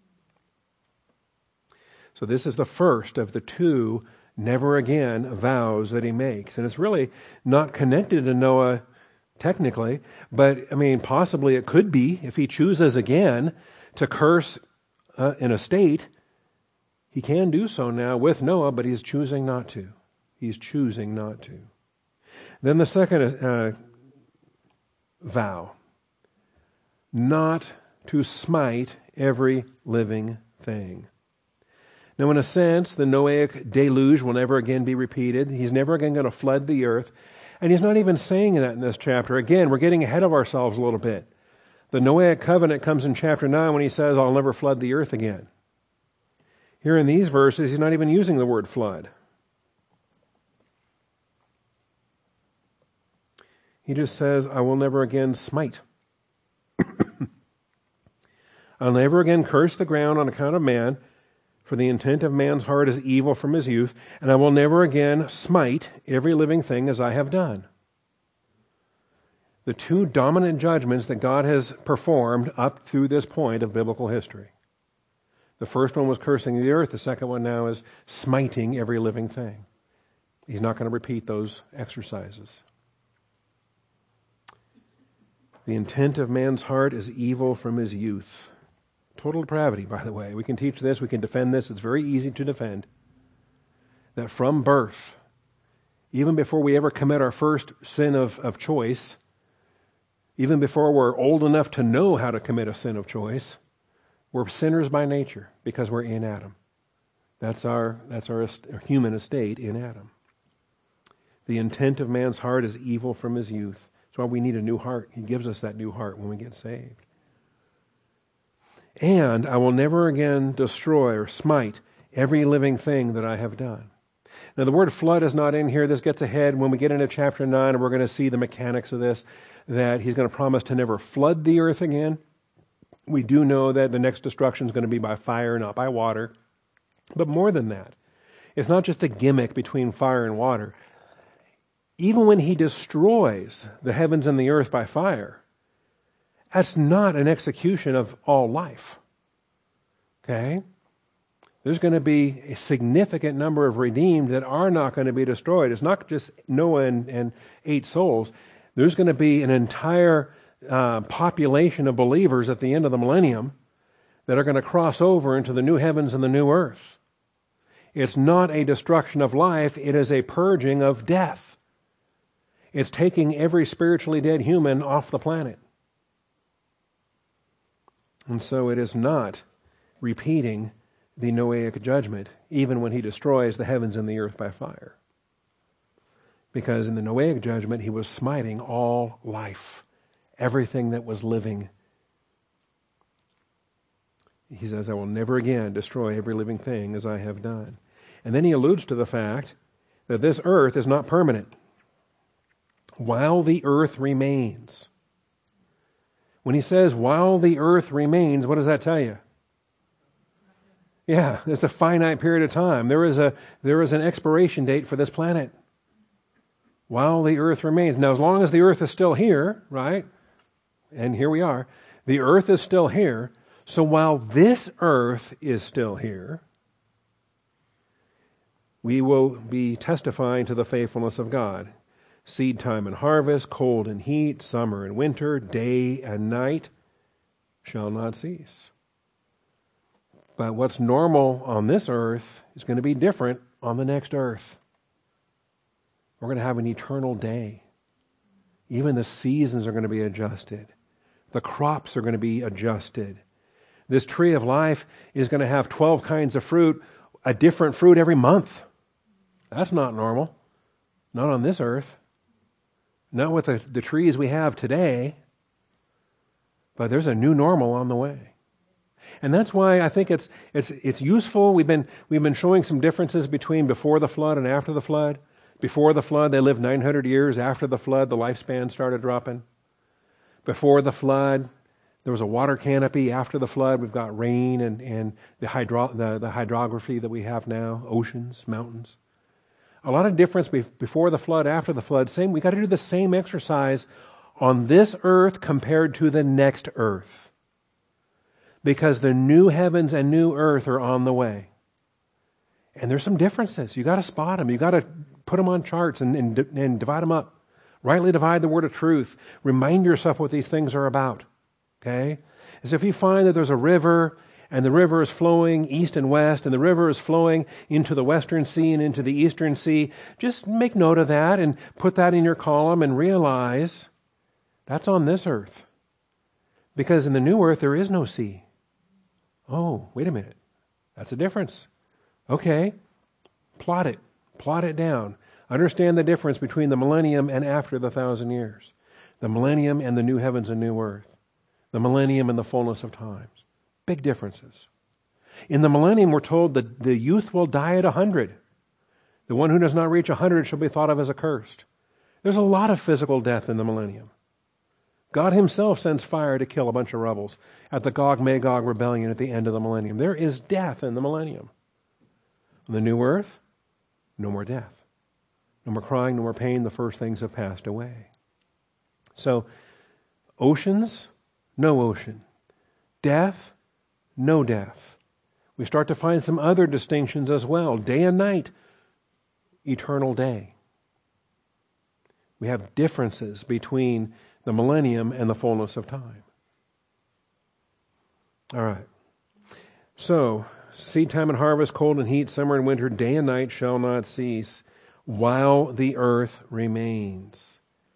So this is the first of the two never again vows that he makes. And it's really not connected to Noah technically, but possibly it could be if he chooses again to curse an estate. He can do so now with Noah, but he's choosing not to. He's choosing not to. Then the second vow, not to smite every living thing. Now, in a sense, the Noahic deluge will never again be repeated. He's never again going to flood the earth. And he's not even saying that in this chapter. Again, we're getting ahead of ourselves a little bit. The Noahic covenant comes in chapter 9 when he says, I'll never flood the earth again. Here in these verses, he's not even using the word flood. He just says, I will never again smite. I'll never again curse the ground on account of man, for the intent of man's heart is evil from his youth, and I will never again smite every living thing as I have done. The two dominant judgments that God has performed up through this point of biblical history. The first one was cursing the earth. The second one now is smiting every living thing. He's not going to repeat those exercises. The intent of man's heart is evil from his youth. Total depravity, by the way. We can teach this. We can defend this. It's very easy to defend. That from birth, even before we ever commit our first sin of choice, even before we're old enough to know how to commit a sin of choice, we're sinners by nature because we're in Adam. That's our human estate in Adam. The intent of man's heart is evil from his youth. That's why we need a new heart. He gives us that new heart when we get saved. And I will never again destroy or smite every living thing that I have done. Now the word flood is not in here. This gets ahead when we get into chapter 9, and we're going to see the mechanics of this, that he's going to promise to never flood the earth again. We do know that the next destruction is going to be by fire, not by water. But more than that, it's not just a gimmick between fire and water. Even when he destroys the heavens and the earth by fire, that's not an execution of all life. Okay? There's going to be a significant number of redeemed that are not going to be destroyed. It's not just Noah and 8 souls. There's going to be an entire population of believers at the end of the millennium that are going to cross over into the new heavens and the new earth. It's not a destruction of life. It is a purging of death. It's taking every spiritually dead human off the planet. And so it is not repeating the Noahic judgment, even when he destroys the heavens and the earth by fire. Because in the Noahic judgment, he was smiting all life, everything that was living. He says, I will never again destroy every living thing as I have done. And then he alludes to the fact that this earth is not permanent. While the earth remains. When he says, while the earth remains, what does that tell you? Yeah, it's a finite period of time. There is an expiration date for this planet. While the earth remains. Now, as long as the earth is still here, right? And here we are. The earth is still here. So while this earth is still here, we will be testifying to the faithfulness of God. Seed time and harvest, cold and heat, summer and winter, day and night shall not cease. But what's normal on this earth is going to be different on the next earth. We're going to have an eternal day. Even the seasons are going to be adjusted. The crops are going to be adjusted. This tree of life is going to have 12 kinds of fruit, a different fruit every month. That's not normal. Not on this earth. Not with the trees we have today, but there's a new normal on the way. And that's why I think it's useful. We've been showing some differences between before the flood and after the flood. Before the flood, they lived 900 years. After the flood, the lifespan started dropping. Before the flood, there was a water canopy. After the flood, we've got rain and the hydrography that we have now, oceans, mountains. A lot of difference before the flood, after the flood. We got to do the same exercise on this earth compared to the next earth. because the new heavens and new earth are on the way. And there's some differences. You got to spot them. You got to put them on charts and divide them up. Rightly divide the word of truth. Remind yourself what these things are about. Okay? As if you find that there's a river, and the river is flowing east and west, and the river is flowing into the western sea and into the eastern sea, just make note of that and put that in your column and realize that's on this earth. Because in the new earth, there is no sea. Oh, wait a minute. That's a difference. Okay. Plot it. Plot it down. Understand the difference between the millennium and after the 1,000 years. The millennium and the new heavens and new earth. The millennium and the fullness of times. Big differences. In the millennium, we're told that the youth will die at 100. The one who does not reach 100 shall be thought of as accursed. There's a lot of physical death in the millennium. God himself sends fire to kill a bunch of rebels at the Gog-Magog rebellion at the end of the millennium. There is death in the millennium. In the new earth, no more death. No more crying, no more pain. The first things have passed away. So, oceans, no ocean. Death, no death. We start to find some other distinctions as well. Day and night, eternal day. We have differences between the millennium and the fullness of time. All right. So, seed time and harvest, cold and heat, summer and winter, day and night shall not cease while the earth remains.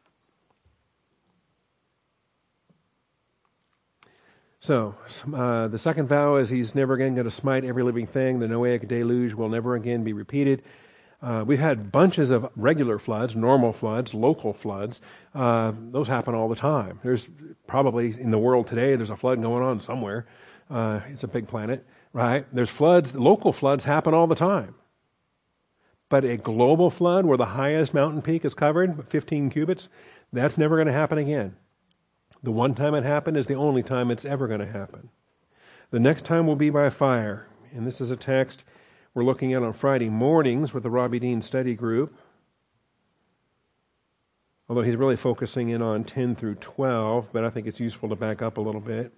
So, the second vow is he's never again going to smite every living thing. The Noahic deluge will never again be repeated. We've had bunches of regular floods, normal floods, local floods. Those happen all the time. There's probably in the world today, there's a flood going on somewhere. It's a big planet, right? There's floods, local floods happen all the time. But a global flood where the highest mountain peak is covered, 15 cubits, that's never going to happen again. The one time it happened is the only time it's ever going to happen. The next time will be by fire. And this is a text we're looking at on Friday mornings with the Robbie Dean study group. Although he's really focusing in on 10 through 12, but I think it's useful to back up a little bit.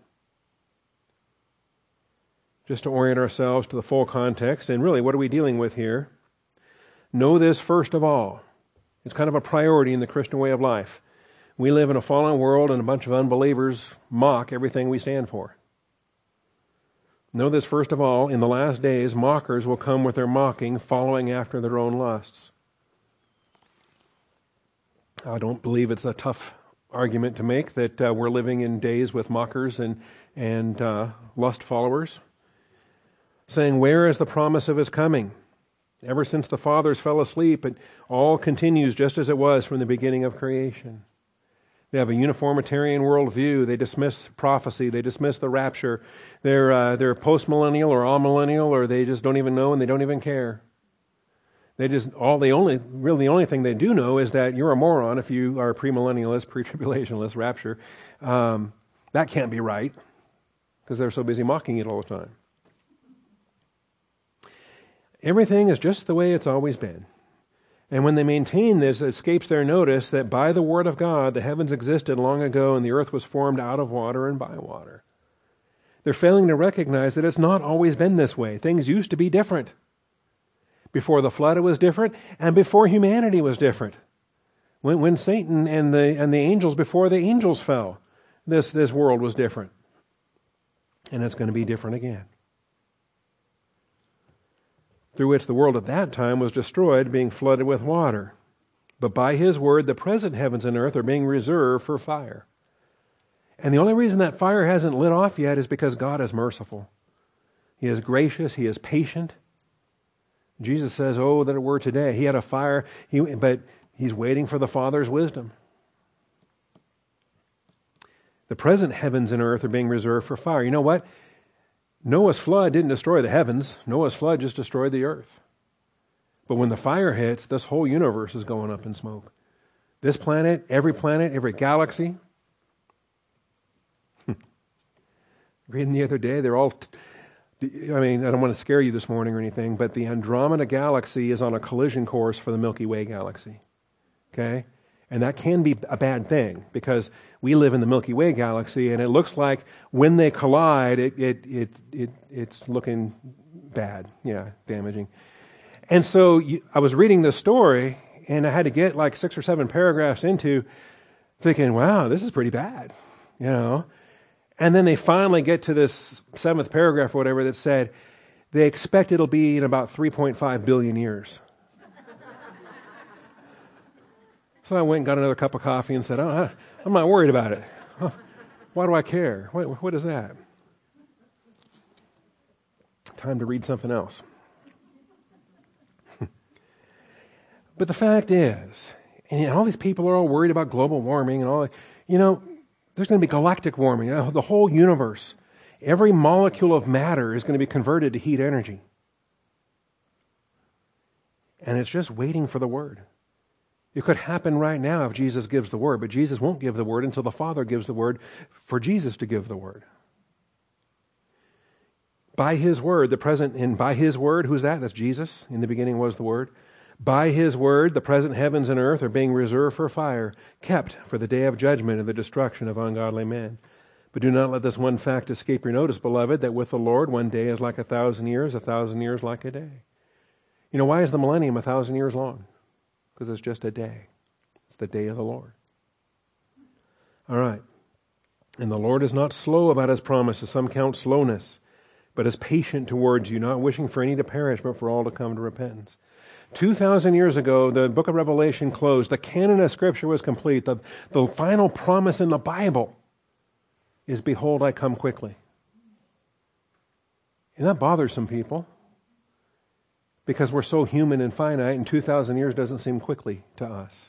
Just to orient ourselves to the full context. And really, what are we dealing with here? Know this first of all. It's kind of a priority in the Christian way of life. We live in a fallen world and a bunch of unbelievers mock everything we stand for. Know this first of all, in the last days, mockers will come with their mocking, following after their own lusts. I don't believe it's a tough argument to make that we're living in days with mockers and lust followers. Saying, where is the promise of his coming? Ever since the fathers fell asleep, it all continues just as it was from the beginning of creation. They have a uniformitarian worldview. They dismiss prophecy. They dismiss the rapture. They're post-millennial or all-millennial, or they just don't even know and they don't even care. The only thing they do know is that you're a moron if you are premillennialist, pre-tribulationalist, rapture. That can't be right because they're so busy mocking it all the time. Everything is just the way it's always been. And when they maintain this, it escapes their notice that by the word of God, the heavens existed long ago and the earth was formed out of water and by water. They're failing to recognize that it's not always been this way. Things used to be different. Before the flood, it was different, and before humanity was different. When Satan and the angels, before the angels fell, this world was different. And it's going to be different again. Through which the world at that time was destroyed, being flooded with water. But by his word, the present heavens and earth are being reserved for fire. And the only reason that fire hasn't lit off yet is because God is merciful. He is gracious. He is patient. Jesus says, oh, that it were today. He had a fire, but he's waiting for the Father's wisdom. The present heavens and earth are being reserved for fire. You know what? Noah's flood didn't destroy the heavens. Noah's flood just destroyed the earth. But when the fire hits, this whole universe is going up in smoke. This planet, every galaxy. Reading the other day, they're all... I don't want to scare you this morning or anything, but the Andromeda galaxy is on a collision course for the Milky Way galaxy. Okay? And that can be a bad thing because we live in the Milky Way galaxy, and it looks like when they collide, it's looking bad, damaging. And so I was reading this story, and I had to get like 6 or 7 paragraphs into thinking, wow, this is pretty bad, And then they finally get to this 7th paragraph or whatever that said, they expect it'll be in about 3.5 billion years. So I went and got another cup of coffee and said, oh, I'm not worried about it. Why do I care? What is that? Time to read something else. But the fact is, and all these people are all worried about global warming and all that, there's going to be galactic warming. The whole universe, every molecule of matter is going to be converted to heat energy. And it's just waiting for the word. It could happen right now if Jesus gives the word, but Jesus won't give the word until the Father gives the word for Jesus to give the word. By His word, by His word, who's that? That's Jesus. In the beginning was the Word. By His word, the present heavens and earth are being reserved for fire, kept for the day of judgment and the destruction of ungodly men. But do not let this one fact escape your notice, beloved, that with the Lord 1 day is like 1,000 years, 1,000 years like a day. Why is the millennium 1,000 years long? Because it's just a day. It's the day of the Lord. All right. And the Lord is not slow about His promise, as some count slowness, but is patient towards you, not wishing for any to perish, but for all to come to repentance. 2,000 years ago, the book of Revelation closed. The canon of Scripture was complete. The final promise in the Bible is, behold, I come quickly. And that bothers some people because we're so human and finite, and 2,000 years doesn't seem quickly to us.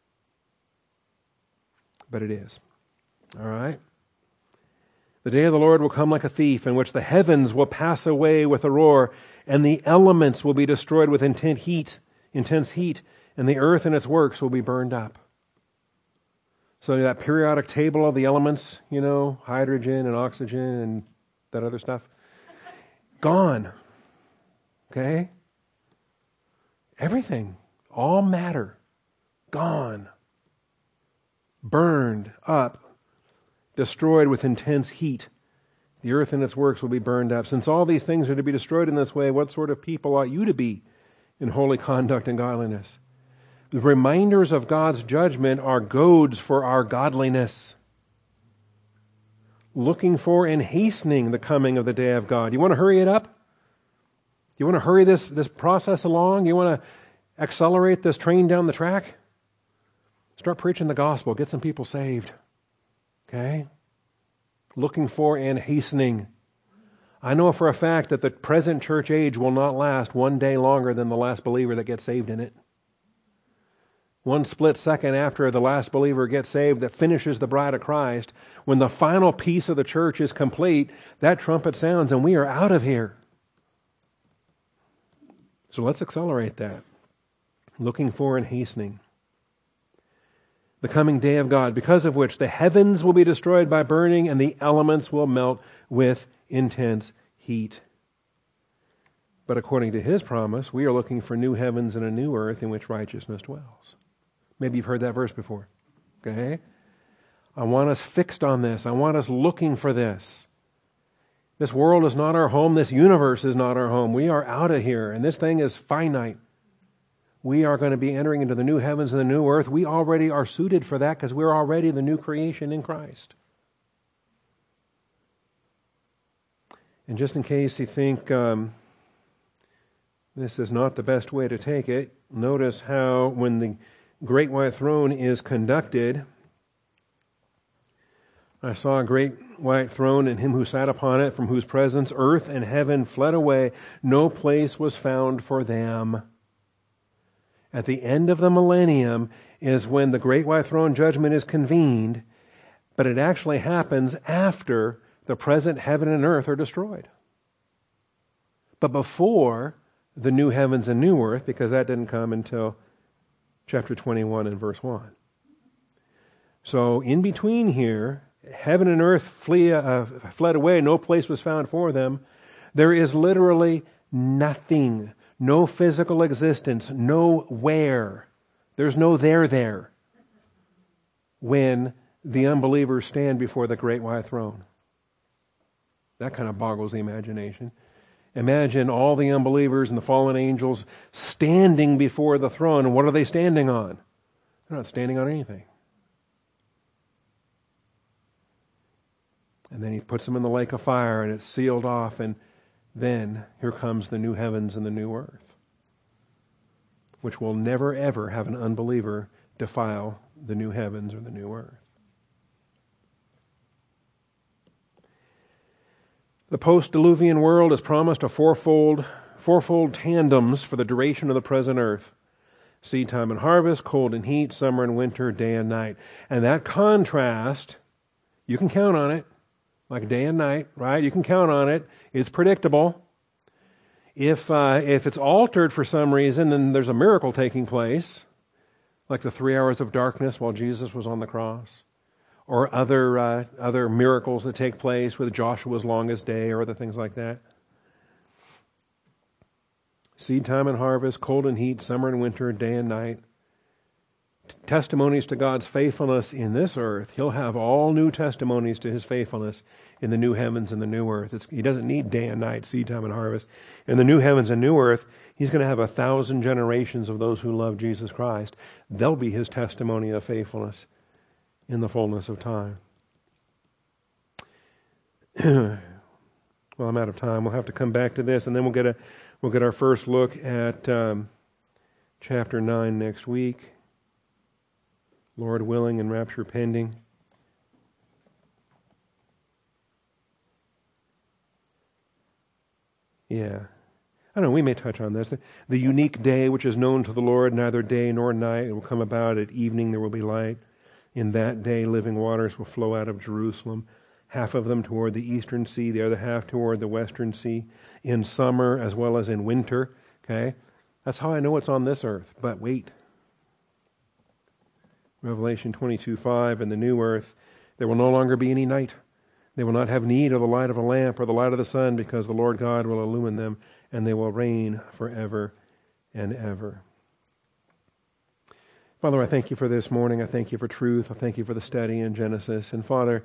But it is. All right? The day of the Lord will come like a thief, in which the heavens will pass away with a roar, and the elements will be destroyed with intense heat, and the earth and its works will be burned up. So that periodic table of the elements, hydrogen and oxygen and that other stuff, gone. Okay? Everything, all matter, gone. Burned up, destroyed with intense heat. The earth and its works will be burned up. Since all these things are to be destroyed in this way, what sort of people ought you to be in holy conduct and godliness? The reminders of God's judgment are goads for our godliness, looking for and hastening the coming of the day of God. You want to hurry it up? You want to hurry this process along? You want to accelerate this train down the track? Start preaching the gospel. Get some people saved. Okay? Looking for and hastening. I know for a fact that the present church age will not last one day longer than the last believer that gets saved in it. One split second after the last believer gets saved that finishes the bride of Christ, when the final piece of the church is complete, that trumpet sounds and we are out of here. So let's accelerate that. Looking for and hastening the coming day of God, because of which the heavens will be destroyed by burning and the elements will melt with intense heat. But according to His promise, we are looking for new heavens and a new earth in which righteousness dwells. Maybe you've heard that verse before. Okay? I want us fixed on this. I want us looking for this. This world is not our home. This universe is not our home. We are out of here, and this thing is finite. We are going to be entering into the new heavens and the new earth. We already are suited for that because we're already the new creation in Christ. And just in case you think this is not the best way to take it, notice how when the great white throne is conducted, I saw a great white throne and Him who sat upon it, from whose presence earth and heaven fled away. No place was found for them. At the end of the millennium is when the great white throne judgment is convened, but it actually happens after the present heaven and earth are destroyed. But before the new heavens and new earth, because that didn't come until chapter 21 and verse 1. So in between here, heaven and earth fled away, no place was found for them. There is literally nothing. No physical existence, nowhere. There's no there. when the unbelievers stand before the great white throne. That kind of boggles the imagination. Imagine all the unbelievers and the fallen angels standing before the throne, and what are they standing on? They're not standing on anything. And then he puts them in the lake of fire, and it's sealed off, and then here comes the new heavens and the new earth, which will never ever have an unbeliever defile the new heavens or the new earth. The post-diluvian world is promised a fourfold tandems for the duration of the present earth. Seed time and harvest, cold and heat, summer and winter, day and night. And that contrast, you can count on it, like day and night, right? You can count on it. It's predictable. If it's altered for some reason, then there's a miracle taking place, like the 3 hours of darkness while Jesus was on the cross, or other miracles that take place with Joshua's longest day, or other things like that. Seed time and harvest, cold and heat, summer and winter, day and night. Testimonies to God's faithfulness in this earth. He'll have all new testimonies to His faithfulness in the new heavens and the new earth. He doesn't need day and night, seed time and harvest. In the new heavens and new earth, He's going to have 1,000 generations of those who love Jesus Christ. They'll be His testimony of faithfulness in the fullness of time. Well, I'm out of time. We'll have to come back to this, and then we'll get our first look at chapter 9 next week. Lord willing and rapture pending. Yeah. I don't know, we may touch on this. The unique day which is known to the Lord, neither day nor night. It will come about at evening, there will be light. In that day, living waters will flow out of Jerusalem, half of them toward the eastern sea, the other half toward the western sea, in summer as well as in winter. Okay? That's how I know it's on this earth. But wait. Revelation 22:5, in the new earth, there will no longer be any night. They will not have need of the light of a lamp or the light of the sun, because the Lord God will illumine them, and they will reign forever and ever. Father, I thank You for this morning. I thank You for truth. I thank You for the study in Genesis. And Father,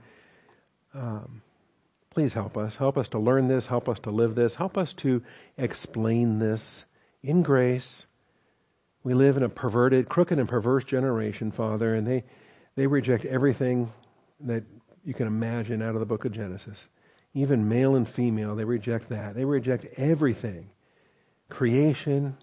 please help us. Help us to learn this. Help us to live this. Help us to explain this in grace. We live in a perverted, crooked and perverse generation, Father, and they reject everything that you can imagine out of the book of Genesis. Even male and female, they reject that. They reject everything. Creation,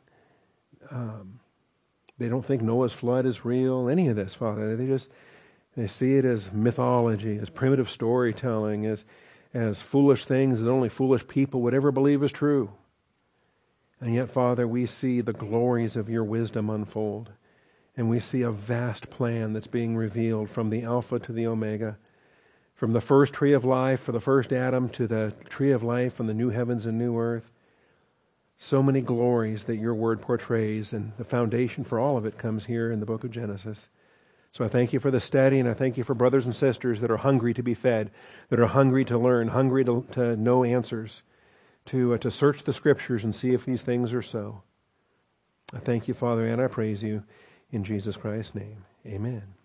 they don't think Noah's flood is real, any of this, Father. They see it as mythology, as primitive storytelling, as foolish things that only foolish people would ever believe is true. And yet, Father, we see the glories of Your wisdom unfold. And we see a vast plan that's being revealed from the Alpha to the Omega. From the first tree of life for the first Adam to the tree of life from the new heavens and new earth. So many glories that Your Word portrays, and the foundation for all of it comes here in the book of Genesis. So I thank You for the study, and I thank You for brothers and sisters that are hungry to be fed, that are hungry to learn, hungry to know answers, to search the Scriptures and see if these things are so. I thank You, Father, and I praise You in Jesus Christ's name. Amen.